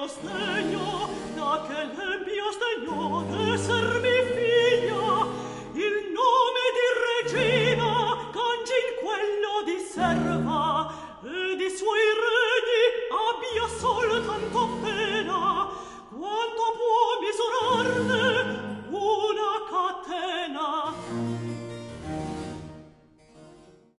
sdegno, da che l'empio sdegno d'essermi figlia, il nome di regina cangi in quello di serva.